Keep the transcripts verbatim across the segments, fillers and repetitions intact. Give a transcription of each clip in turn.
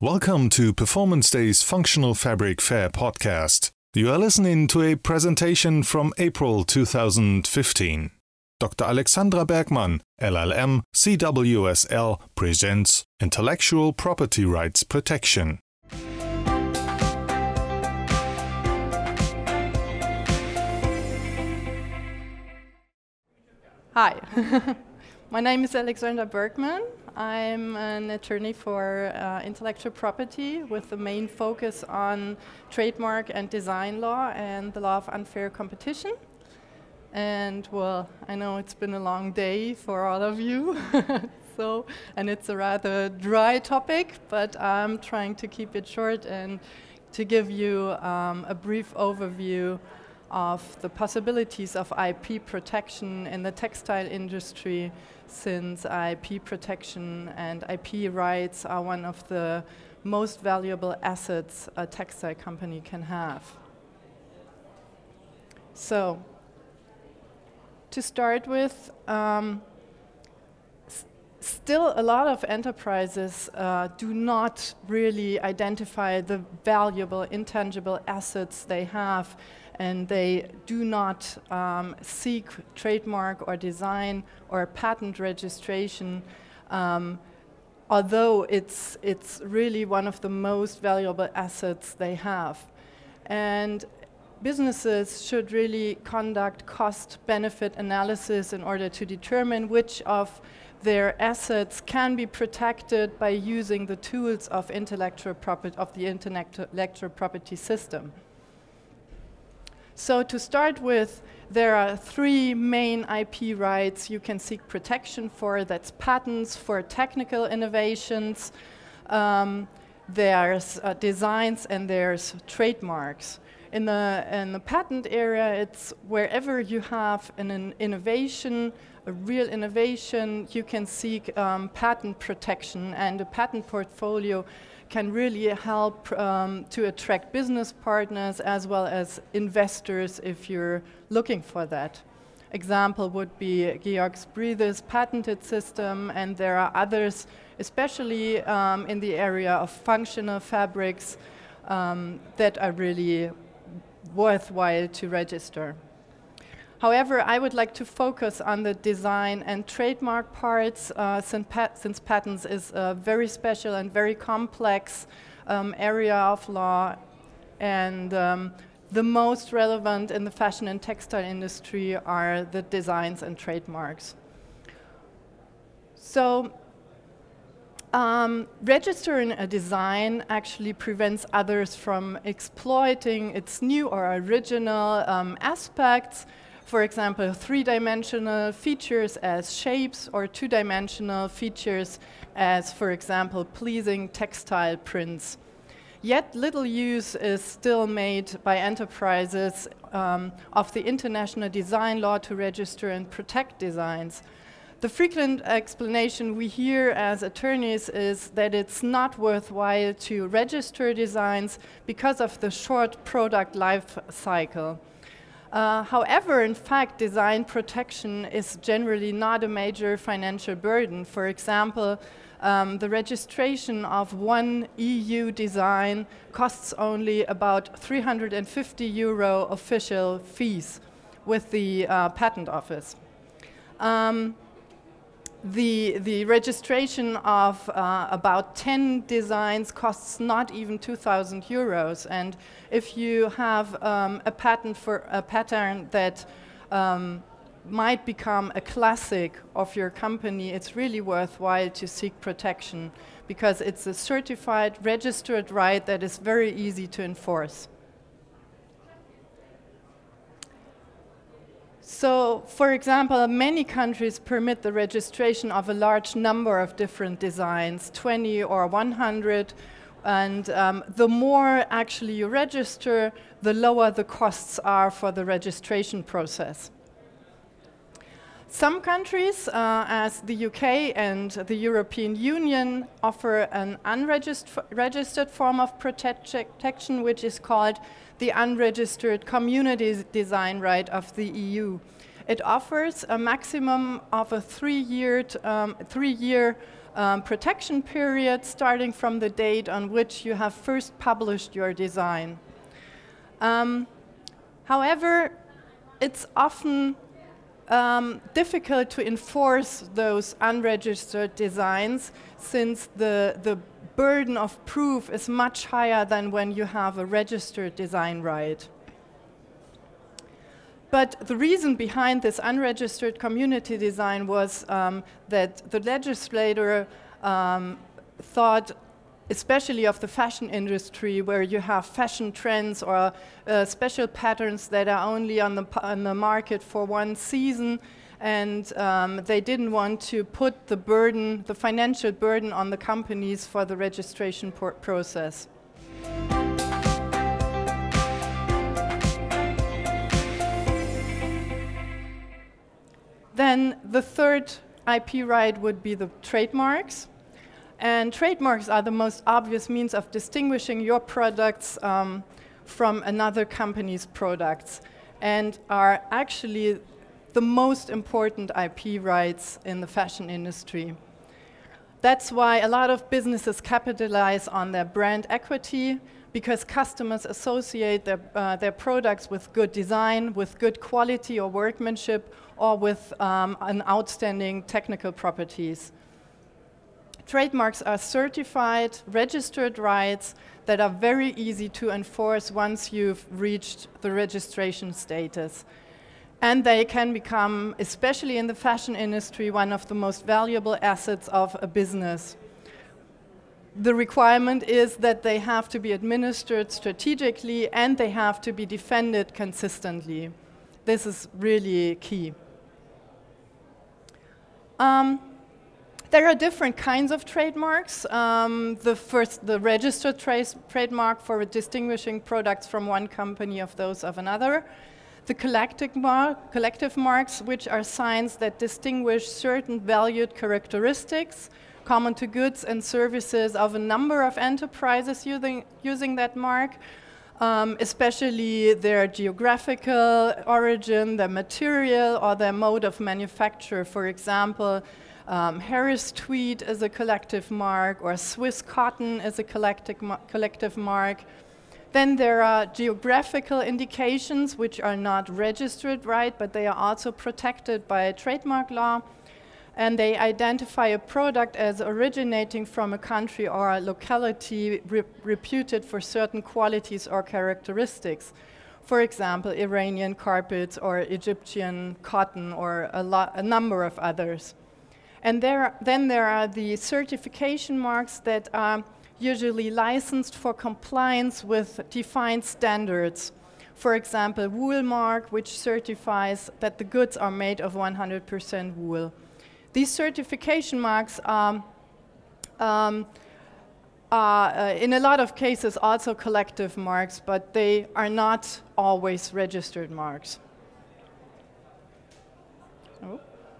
Welcome to Performance Day's Functional Fabric Fair podcast. You are listening to a presentation from April two thousand fifteen. Doctor Alexandra Bergmann, L L M, C W S L, presents Intellectual Property Rights Protection. Hi, my name is Alexandra Bergmann. I'm an attorney for uh, intellectual property with the main focus on trademark and design law and the law of unfair competition. And well, I know it's been a long day for all of you, so and it's a rather dry topic, but I'm trying to keep it short and to give you um, a brief overview of the possibilities of I P protection in the textile industry, since I P protection and I P rights are one of the most valuable assets a textile company can have. So, to start with, um, s- still a lot of enterprises uh, do not really identify the valuable intangible assets they have, and they do not um, seek trademark or design or patent registration, um, although it's, it's really one of the most valuable assets they have. And businesses should really conduct cost-benefit analysis in order to determine which of their assets can be protected by using the tools of intellectual property of the intellectual property system. So to start with, there are three main I P rights you can seek protection for. That's patents for technical innovations, um, there's uh, designs, and there's trademarks. In the, in the patent area, it's wherever you have an, an innovation, a real innovation, you can seek um, patent protection, and a patent portfolio can really help um, to attract business partners as well as investors if you're looking for that. Example would be Georg Breathes' patented system, and there are others, especially um, in the area of functional fabrics, um, that are really worthwhile to register. However, I would like to focus on the design and trademark parts, uh, since, pat- since patents is a very special and very complex um, area of law, and um, the most relevant in the fashion and textile industry are the designs and trademarks. So, um, registering a design actually prevents others from exploiting its new or original um, aspects. For example, three-dimensional features as shapes, or two-dimensional features as, for example, pleasing textile prints. Yet little use is still made by enterprises um, of the international design law to register and protect designs. The frequent explanation we hear as attorneys is that it's not worthwhile to register designs because of the short product life cycle. Uh, however, in fact, design protection is generally not a major financial burden. For example, um, the registration of one E U design costs only about three hundred fifty euro official fees with the uh, patent office. Um, The, the registration of uh, about ten designs costs not even two thousand euros, and if you have um, a patent for a pattern that um, might become a classic of your company, it's really worthwhile to seek protection because it's a certified, registered right that is very easy to enforce. So, for example, many countries permit the registration of a large number of different designs, twenty or one hundred, and um, the more actually you register, the lower the costs are for the registration process. Some countries, uh, as the U K and the European Union, offer an unregistered form of protection, which is called the unregistered community design right of the E U. It offers a maximum of a three-year um, three-year um, protection period starting from the date on which you have first published your design. Um, however, it's often um, difficult to enforce those unregistered designs, since the, the burden of proof is much higher than when you have a registered design right. But the reason behind this unregistered community design was um, that the legislator um, thought, especially of the fashion industry, where you have fashion trends or uh, special patterns that are only on the, on the market for one season, and um, they didn't want to put the burden, the financial burden on the companies for the registration process. Then the third I P right would be the trademarks. And trademarks are the most obvious means of distinguishing your products um, from another company's products, and are actually the most important I P rights in the fashion industry. That's why a lot of businesses capitalize on their brand equity, because customers associate their, uh, their products with good design, with good quality or workmanship, or with um, an outstanding technical properties. Trademarks are certified, registered rights that are very easy to enforce once you've reached the registration status. And they can become, especially in the fashion industry, one of the most valuable assets of a business. The requirement is that they have to be administered strategically, and they have to be defended consistently. This is really key. Um, there are different kinds of trademarks. Um, the first, the registered trace trademark for distinguishing products from one company of those of another. The collective, mark, collective marks, which are signs that distinguish certain valued characteristics common to goods and services of a number of enterprises using, using that mark, um, especially their geographical origin, their material, or their mode of manufacture. For example, um, Harris Tweed is a collective mark, or Swiss cotton is a collective, ma collective mark. Then there are geographical indications, which are not registered, right, but they are also protected by trademark law. And they identify a product as originating from a country or a locality re reputed for certain qualities or characteristics. For example, Iranian carpets or Egyptian cotton, or a, a number of others. And there, then there are the certification marks that are usually licensed for compliance with defined standards. For example, wool mark, which certifies that the goods are made of one hundred percent wool. These certification marks are, um, are uh, in a lot of cases also collective marks, but they are not always registered marks. Oh.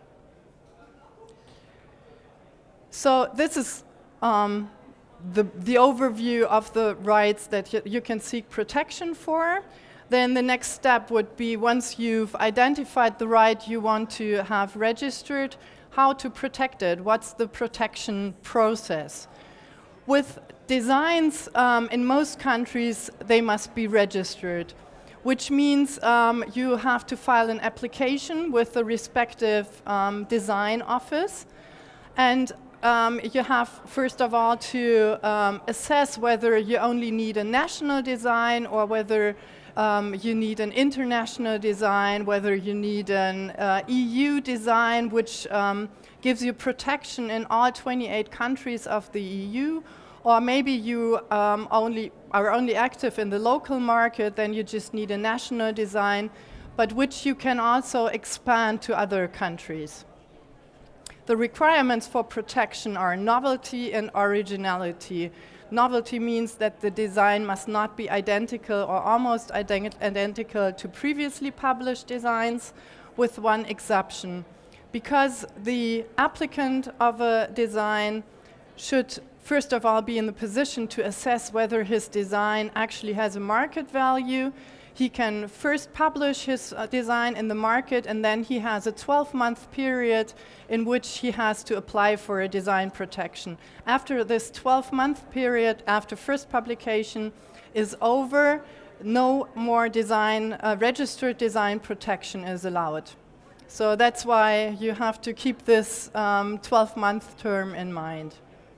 So this is um, the, the overview of the rights that y you can seek protection for. Then the next step would be, once you've identified the right you want to have registered, how to protect it, what's the protection process. With designs, um, in most countries, they must be registered, which means um, you have to file an application with the respective um, design office. And um, you have, first of all, to um, assess whether you only need a national design, or whether Um, you need an international design, whether you need an uh, E U design, which um, gives you protection in all twenty-eight countries of the E U, or maybe you um, only are only active in the local market, then you just need a national design, but which you can also expand to other countries. The requirements for protection are novelty and originality. Novelty means that the design must not be identical or almost ident identical to previously published designs, with one exception. Because the applicant of a design should, first of all, be in the position to assess whether his design actually has a market value. he can first publish his uh, design in the market, and then he has a twelve-month period in which he has to apply for a design protection. After this twelve-month period, after first publication is over, no more design, uh, registered design protection is allowed. So that's why you have to keep this um, twelve-month term in mind.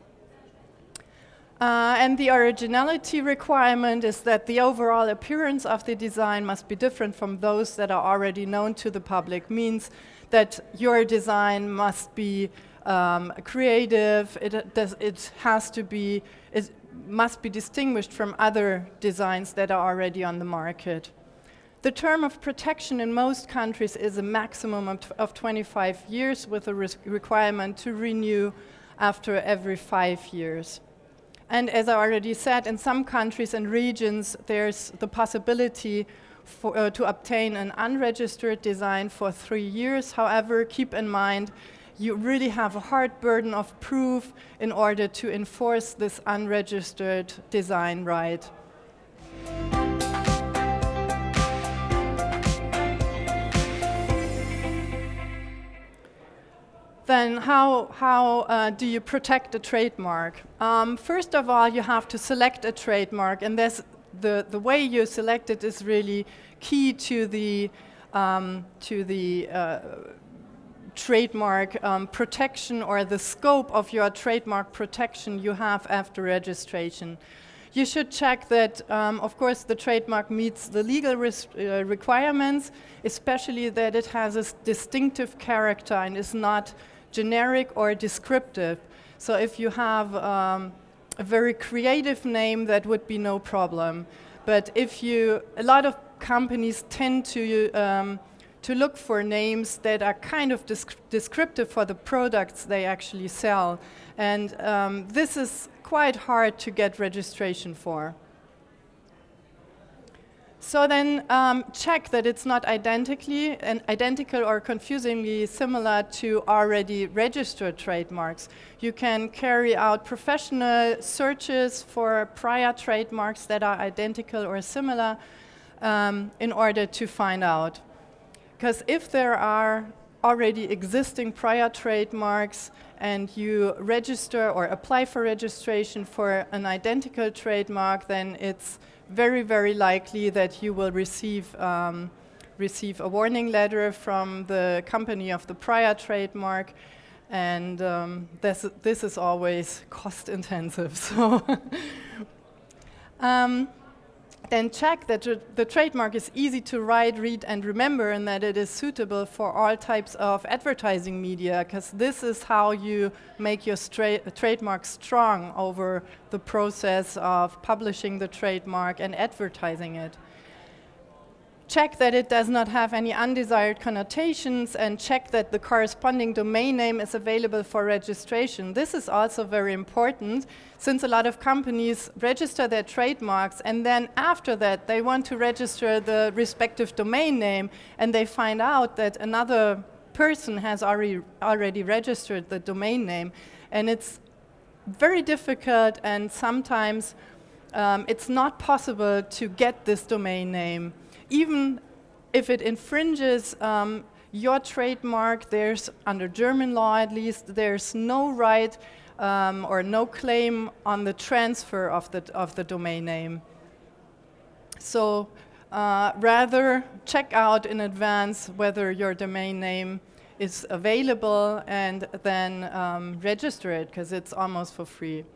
Uh, and the originality requirement is that the overall appearance of the design must be different from those that are already known to the public. Means that your design must be um, creative, it, does, it has to be, it must be distinguished from other designs that are already on the market. The term of protection in most countries is a maximum of, of twenty-five years with a requirement to renew after every five years. And as I already said, in some countries and regions, there's the possibility for, uh, to obtain an unregistered design for three years. However, keep in mind, you really have a hard burden of proof in order to enforce this unregistered design right. Then how, how uh, do you protect a trademark? Um, first of all, you have to select a trademark, and there's the, the way you select it is really key to the, um, to the uh, trademark um, protection, or the scope of your trademark protection you have after registration. You should check that, um, of course, the trademark meets the legal res uh, requirements, especially that it has a distinctive character and is not generic or descriptive. So if you have um, a very creative name, that would be no problem. But if you, a lot of companies tend to um, to look for names that are kind of descri descriptive for the products they actually sell, and um, this is quite hard to get registration for. So then um, check that it's not identically and identical or confusingly similar to already registered trademarks. You can carry out professional searches for prior trademarks that are identical or similar um, in order to find out. Because if there are already existing prior trademarks and you register or apply for registration for an identical trademark, then it's very, very likely that you will receive um, receive a warning letter from the company of the prior trademark, and um, this this is always cost intensive. So um, then check that tr the trademark is easy to write, read, and remember, and that it is suitable for all types of advertising media, because this is how you make your trademark strong over the process of publishing the trademark and advertising it. Check that it does not have any undesired connotations, and check that the corresponding domain name is available for registration. This is also very important, since a lot of companies register their trademarks, and then after that they want to register the respective domain name, and they find out that another person has already, already registered the domain name. And it's very difficult, and sometimes um, it's not possible to get this domain name. Even if it infringes um, your trademark, there's, under German law at least, there's no right um, or no claim on the transfer of the, of the domain name. So uh, rather check out in advance whether your domain name is available, and then um, register it, because it's almost for free.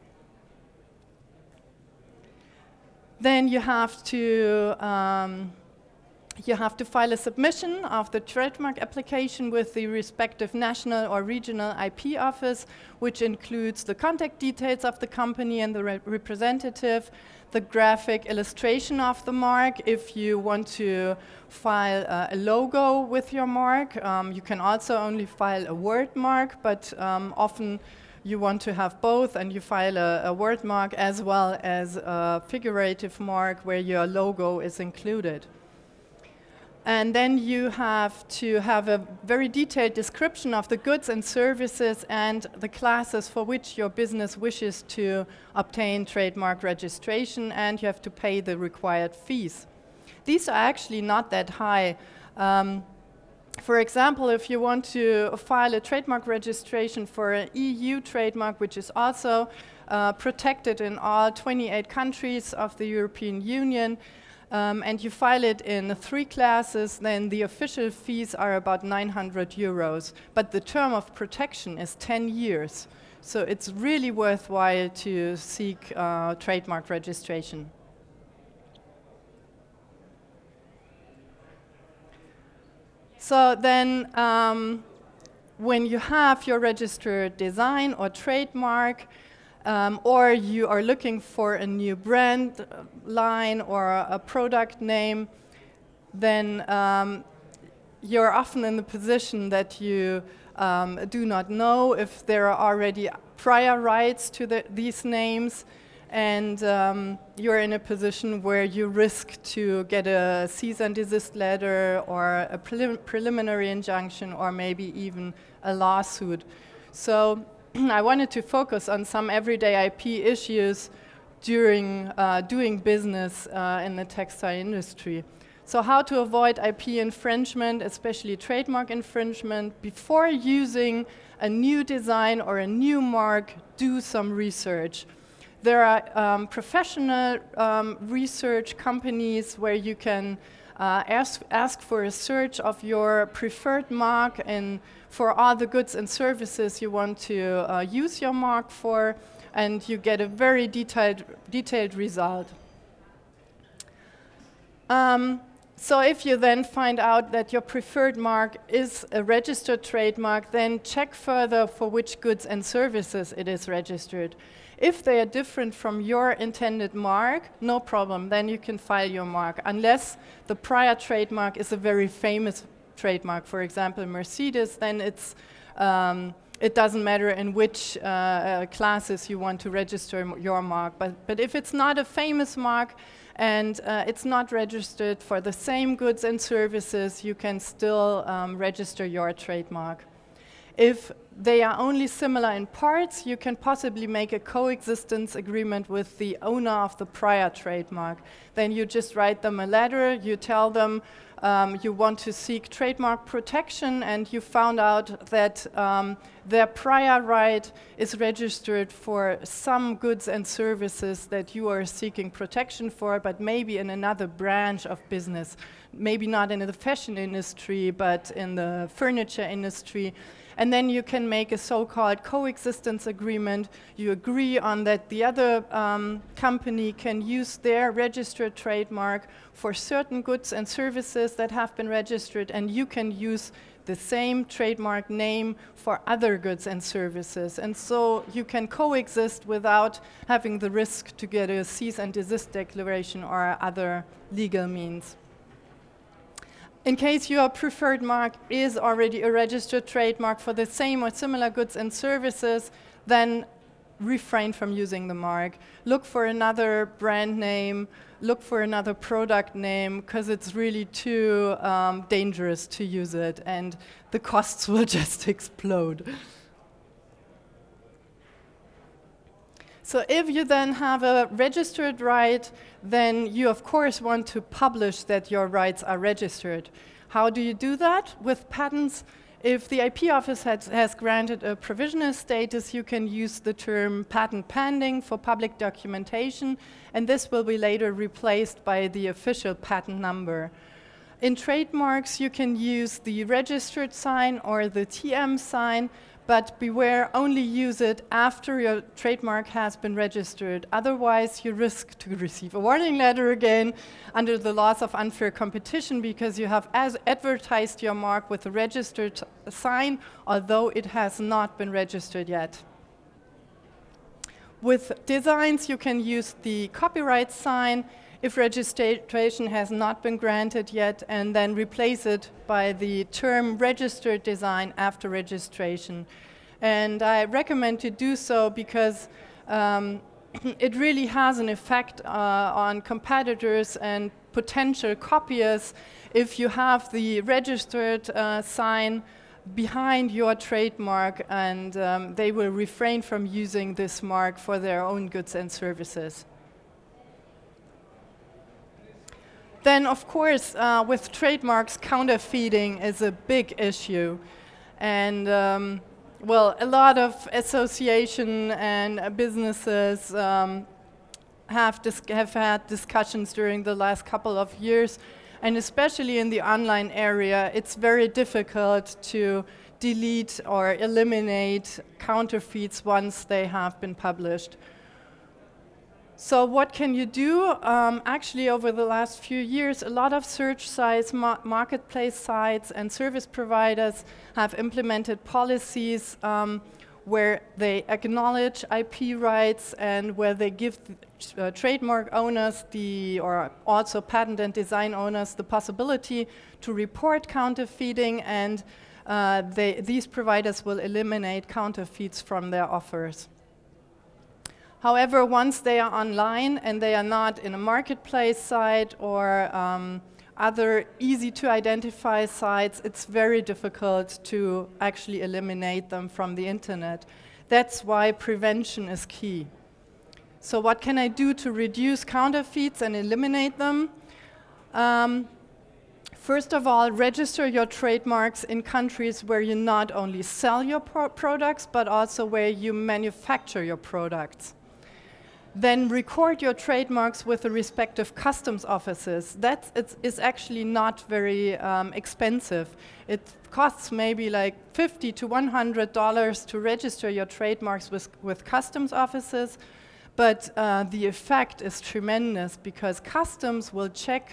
Then you have to um, you have to file a submission of the trademark application with the respective national or regional I P office, which includes the contact details of the company and the re representative, the graphic illustration of the mark. If you want to file uh, a logo with your mark, um, you can also only file a word mark, but um, often you want to have both, and you file a, a word mark as well as a figurative mark where your logo is included. And then you have to have a very detailed description of the goods and services and the classes for which your business wishes to obtain trademark registration, and you have to pay the required fees. these are actually not that high. Um, For example, if you want to file a trademark registration for an E U trademark, which is also uh, protected in all twenty-eight countries of the European Union, um, and you file it in three classes, then the official fees are about nine hundred euros. But the term of protection is ten years. So it's really worthwhile to seek uh, trademark registration. So then, um, when you have your registered design or trademark, um, or you are looking for a new brand line or a product name, then um, you're often in the position that you um, do not know if there are already prior rights to the, these names, and um, you're in a position where you risk to get a cease and desist letter or a prelim preliminary injunction or maybe even a lawsuit. So I wanted to focus on some everyday I P issues during uh, doing business uh, in the textile industry. So how to avoid I P infringement, especially trademark infringement. Before using a new design or a new mark, do some research. There are um, professional um, research companies where you can uh, ask, ask for a search of your preferred mark and for all the goods and services you want to uh, use your mark for, and you get a very detailed, detailed result. Um, so if you then find out that your preferred mark is a registered trademark, then check further for which goods and services it is registered. If they are different from your intended mark, no problem, then you can file your mark, unless the prior trademark is a very famous trademark, for example, Mercedes, then it's, um, it doesn't matter in which uh, uh, classes you want to register your mark. But, but if it's not a famous mark and uh, it's not registered for the same goods and services, you can still um, register your trademark. If they are only similar in parts, you can possibly make a coexistence agreement with the owner of the prior trademark. Then you just write them a letter, you tell them um, you want to seek trademark protection, and you found out that um, their prior right is registered for some goods and services that you are seeking protection for, but maybe in another branch of business. Maybe not in the fashion industry, but in the furniture industry. And then you can make a so-called coexistence agreement. You agree on that the other um, company can use their registered trademark for certain goods and services that have been registered, and you can use the same trademark name for other goods and services. And so you can coexist without having the risk to get a cease and desist declaration or other legal means. In case your preferred mark is already a registered trademark for the same or similar goods and services, then refrain from using the mark. Look for another brand name, look for another product name, because it's really too um, dangerous to use it, and the costs will just explode. So if you then have a registered right, then you of course want to publish that your rights are registered. How do you do that? With patents, if the I P office has, has granted a provisional status, you can use the term patent pending for public documentation, and this will be later replaced by the official patent number. In trademarks, you can use the registered sign or the T M sign, but beware, only use it after your trademark has been registered. Otherwise, you risk to receive a warning letter again under the laws of unfair competition, because you have as advertised your mark with a registered sign, although it has not been registered yet. With designs, you can use the copyright sign if registration has not been granted yet, and then replace it by the term registered design after registration. And I recommend to do so because um, it really has an effect uh, on competitors and potential copiers if you have the registered uh, sign behind your trademark, and um, they will refrain from using this mark for their own goods and services. Then, of course, uh, with trademarks, counterfeiting is a big issue. And, um, well, a lot of association and uh, businesses um, have, dis have had discussions during the last couple of years. And especially in the online area, it's very difficult to delete or eliminate counterfeits once they have been published. So what can you do? Um, actually, over the last few years, a lot of search sites, ma marketplace sites, and service providers have implemented policies um, where they acknowledge I P rights and where they give uh, trademark owners the, or also patent and design owners the possibility to report counterfeiting, and uh, they, these providers will eliminate counterfeits from their offers. However, once they are online and they are not in a marketplace site or um, other easy-to-identify sites, it's very difficult to actually eliminate them from the internet. That's why prevention is key. So what can I do to reduce counterfeits and eliminate them? Um, First of all, register your trademarks in countries where you not only sell your pro products, but also where you manufacture your products. Then record your trademarks with the respective customs offices. That is actually not very um, expensive. It costs maybe like fifty to one hundred dollars to register your trademarks with, with customs offices, but uh, the effect is tremendous because customs will check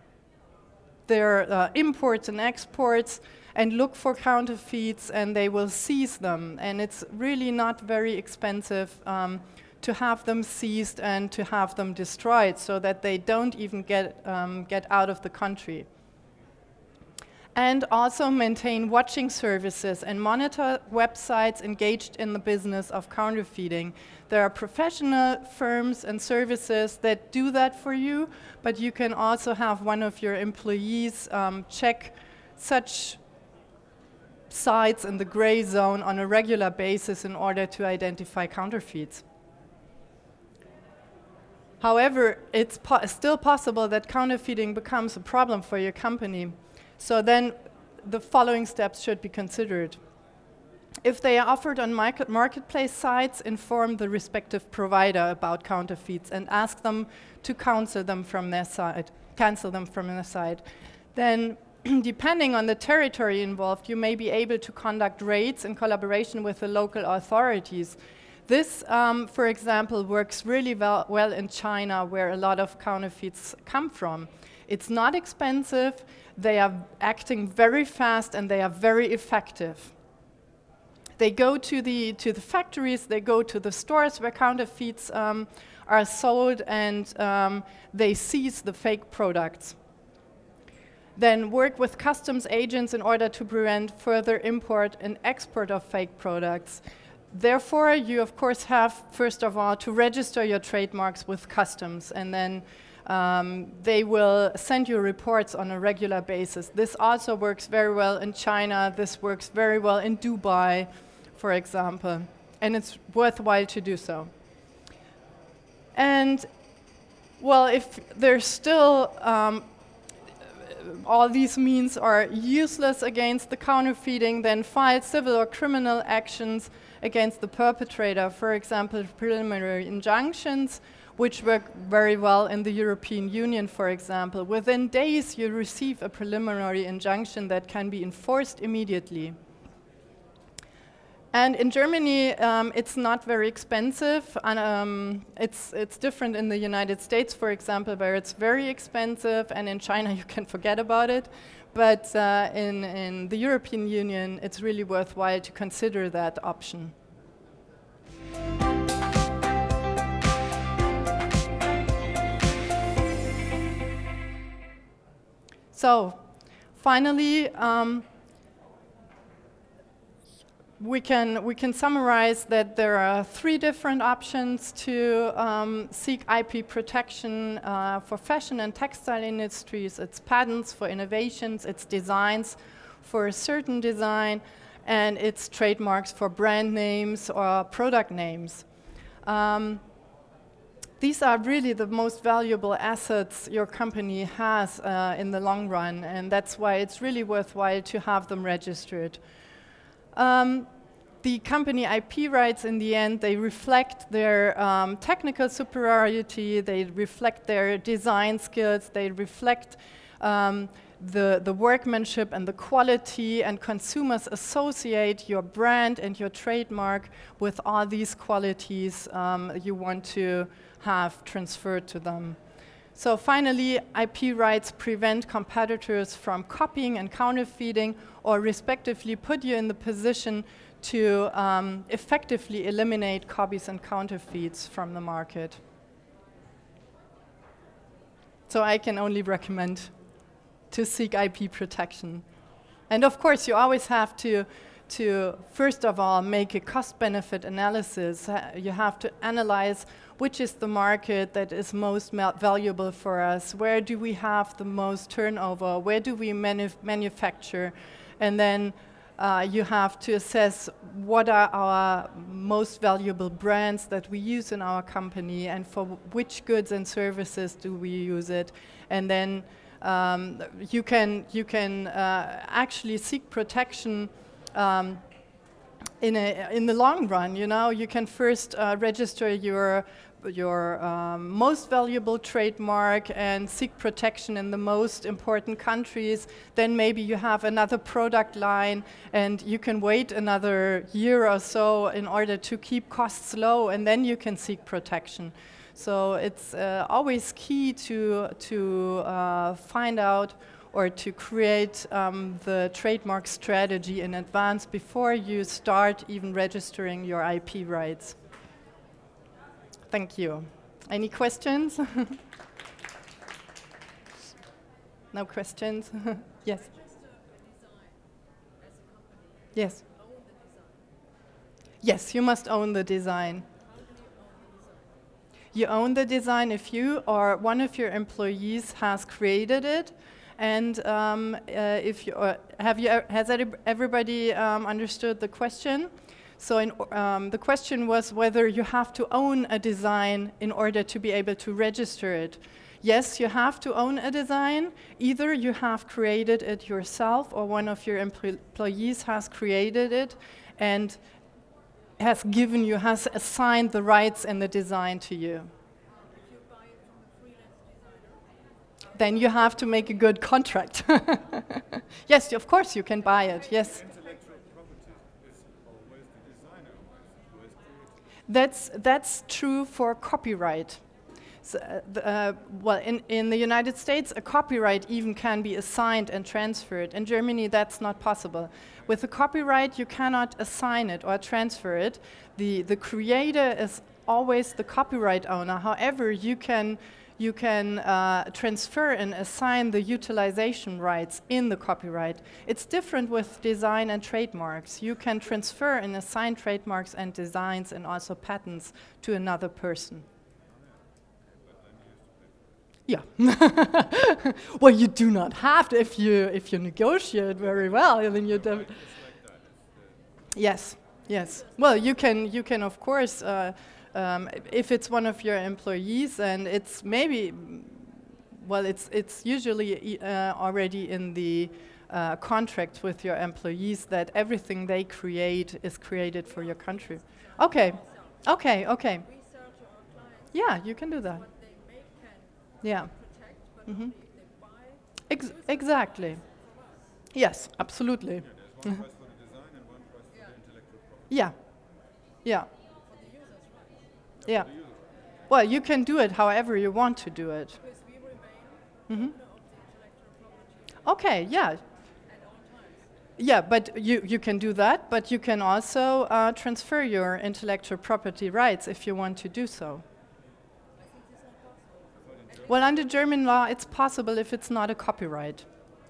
their uh, imports and exports and look for counterfeits, and they will seize them. And it's really not very expensive um, to have them seized and to have them destroyed so that they don't even get, um, get out of the country. And also maintain watching services and monitor websites engaged in the business of counterfeiting. There are professional firms and services that do that for you, but you can also have one of your employees um, check such sites in the gray zone on a regular basis in order to identify counterfeits. However, it's po still possible that counterfeiting becomes a problem for your company. So then the following steps should be considered. If they are offered on market marketplace sites, inform the respective provider about counterfeits and ask them to cancel them from their side. Cancel them from their side. Then, depending on the territory involved, you may be able to conduct raids in collaboration with the local authorities. This, um, for example, works really well, well in China, where a lot of counterfeits come from. It's not expensive, they are acting very fast, and they are very effective. They go to the, to the factories, they go to the stores where counterfeits um, are sold, and um, they seize the fake products. Then work with customs agents in order to prevent further import and export of fake products. Therefore, you of course have, first of all, to register your trademarks with customs, and then um, they will send you reports on a regular basis. This also works very well in China. This works very well in Dubai, for example, and it's worthwhile to do so. And, well, if there's still um, all these means are useless against the counterfeiting, then file civil or criminal actions against the perpetrator, for example, preliminary injunctions, which work very well in the European Union, for example. Within days, you receive a preliminary injunction that can be enforced immediately. And in Germany, um, it's not very expensive. And, um, it's, it's different in the United States, for example, where it's very expensive, and in China, you can forget about it. But uh, in, in the European Union, it's really worthwhile to consider that option. So, finally, um, we can we can summarize that there are three different options to um, seek I P protection uh, for fashion and textile industries. It's patents for innovations, it's designs for a certain design, and it's trademarks for brand names or product names. Um, these are really the most valuable assets your company has uh, in the long run, and that's why it's really worthwhile to have them registered. Um, the company I P rights, in the end, they reflect their um, technical superiority, they reflect their design skills, they reflect um, the, the workmanship and the quality, and consumers associate your brand and your trademark with all these qualities um, you want to have transferred to them. So finally, I P rights prevent competitors from copying and counterfeiting, or respectively put you in the position to um, effectively eliminate copies and counterfeits from the market. So I can only recommend to seek I P protection. And of course, you always have to, to first of all, make a cost-benefit analysis. Uh, you have to analyze which is the market that is most valuable for us, where do we have the most turnover, where do we manu manufacture, and then uh, you have to assess what are our most valuable brands that we use in our company, and for which goods and services do we use it, and then um, you can, you can uh, actually seek protection um, in, a, in the long run. You know, you can first uh, register your your um, most valuable trademark and seek protection in the most important countries. Then maybe you have another product line, and you can wait another year or so in order to keep costs low, and then you can seek protection. So it's uh, always key to, to uh, find out or to create um, the trademark strategy in advance before you start even registering your I P rights. Thank you. Any questions? No questions? Yes. Yes. Yes, you must own the design. You own the design if you or one of your employees has created it, and um, uh, if you uh, have you has everybody um, understood the question? So in, um, the question was whether you have to own a design in order to be able to register it. Yes, you have to own a design. Either you have created it yourself, or one of your employees has created it and has given you, has assigned the rights and the design to you. If you buy it from a freelance designer, then you have to make a good contract. Yes, of course you can buy it, yes. That's, that's true for copyright. So, uh, the, uh, well, in, in the United States, a copyright even can be assigned and transferred. In Germany, that's not possible. With a copyright, you cannot assign it or transfer it. The, the creator is always the copyright owner. However, you can, you can uh, transfer and assign the utilization rights in the copyright. It's different with design and trademarks. You can transfer and assign trademarks and designs and also patents to another person. Yeah. Well, you do not have to if you if you negotiate very well. Then you do. Yes. Yes. Well, you can you can of course. Uh, Um, if it's one of your employees, and it's maybe, well, it's it's usually uh, already in the uh, contract with your employees that everything they create is created for your country. Okay, okay, okay. we sell to our clients Yeah, you can do that. what they make can Yeah. protect, but Mhm. only if they buy Ex use it exactly. from us. Yes, absolutely. There's one price for the design and one price for the intellectual property. Yeah. Yeah. For the users, right? Yeah. Well, you can do it however you want to do it. Because we remain Mhm. owner of the intellectual property Okay, yeah. at all times. Yeah, but you, you can do that, but you can also uh, transfer your intellectual property rights if you want to do so. I think this is not possible. Well, under German law, it's possible if it's not a copyright.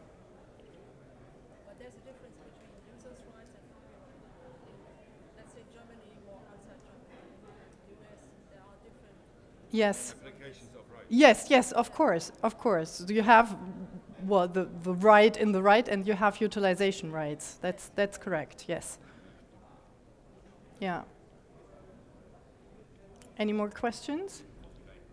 But there's a difference between users' rights and copyright. In, let's say, Germany or outside Germany, U S, there are different. Yes. Applications of rights. Yes, yes, of course, of course. You have, well, the, the right in the right, and you have utilization rights. That's, that's correct, yes. Yeah. Any more questions?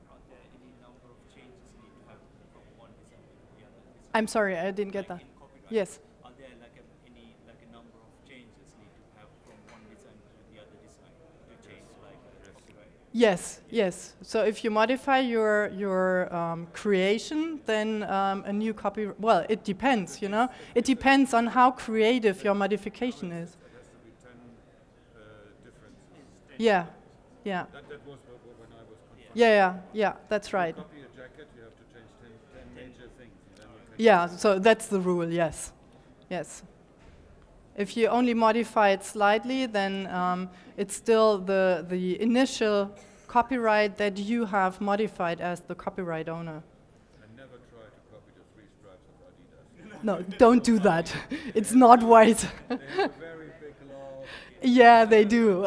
I'm sorry, I didn't get that. In copyright, Yes. are there like a, any like a number of changes need to have from one design to the other design to change like the copyright? Yes, yes. So if you modify your your um, creation, then um, a new copy. Well, it depends. You know, it depends on how creative your modification is. It has to be ten uh, differences. Yeah, yeah, That, that was what, what when I was confronted. yeah, yeah, yeah. That's right. Copy a jacket, you have to change ten, ten major things. And then you can Yeah. So that's the rule. Yes, yes. If you only modify it slightly, then um, it's still the the initial copyright that you have modified as the copyright owner. and never try to copy the three stripes of Adidas. No, don't do that. It's not wise. They have a very big law. Yeah, they do.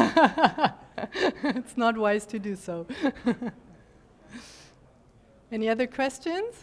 It's not wise to do so. Any other questions?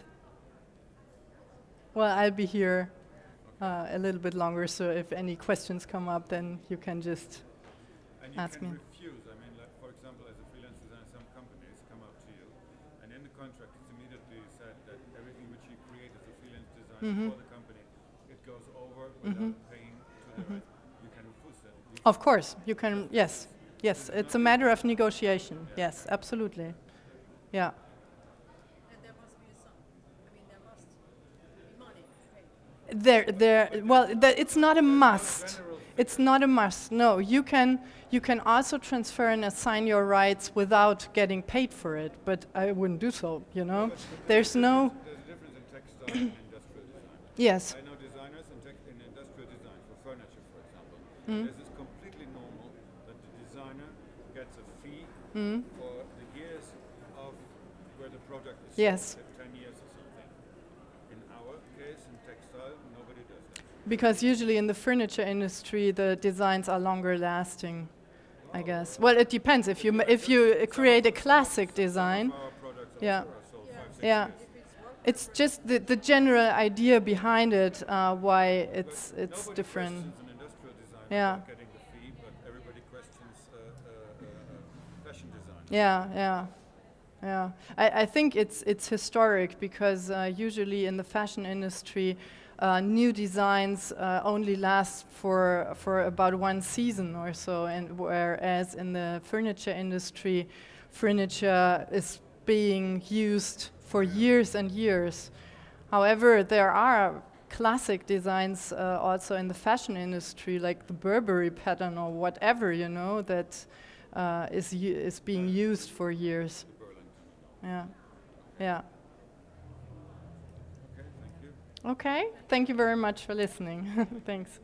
Well, I'll be here uh, a little bit longer, so if any questions come up, then you can just. And you Ask can me. refuse. I mean, like, for example, as a freelance designer, some companies come up to you, and in the contract it's immediately said that everything which you create as a freelance designer Mhm. for the company, it goes over without paying to the right. You can refuse that. You Of course, you can. Yes, yes. It's a matter of negotiation. Yes, absolutely. Yeah. And there must be some, I mean, there must be money paid. There, there. Well, th- it's not a must. It's not a must. No, you can. You can also transfer and assign your rights without getting paid for it. But I wouldn't do so. You know, there's no. There's a difference in textile and industrial design. Yes. I know designers in, tech, in industrial design for furniture, for example. Mm. This is completely normal that the designer gets a fee Mm. for the years of where the product is Yes. sold, like ten years or something. In our case, in textile, nobody does that. Because usually in the furniture industry, the designs are longer lasting, I guess. Well, it depends. If you m- if you uh, create a classic design, Our products Yeah. also are sold five, six yeah, years. it's just the, the general idea behind it, uh, why it's But it's nobody different. questions an industrial design Yeah. about getting the fee, but everybody questions uh, uh, uh, fashion design. Yeah, yeah, yeah. I, I think it's it's historic because uh, usually in the fashion industry, uh, new designs uh, only last for for about one season or so, and whereas in the furniture industry, furniture is being used for years and years. However, there are classic designs uh, also in the fashion industry, like the Burberry pattern or whatever, you know, that uh, is u- is being used for years. Yeah, yeah. Okay, thank you. Okay. Thank you very much for listening. Thanks.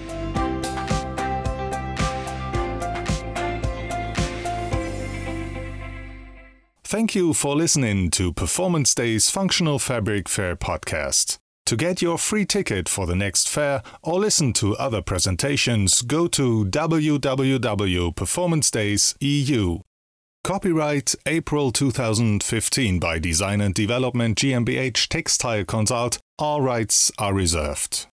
Thank you for listening to Performance Day's Functional Fabric Fair podcast. To get your free ticket for the next fair or listen to other presentations, go to w w w dot performance days dot e u. Copyright April two thousand fifteen by Design and Development GmbH Textile Consult. All rights are reserved.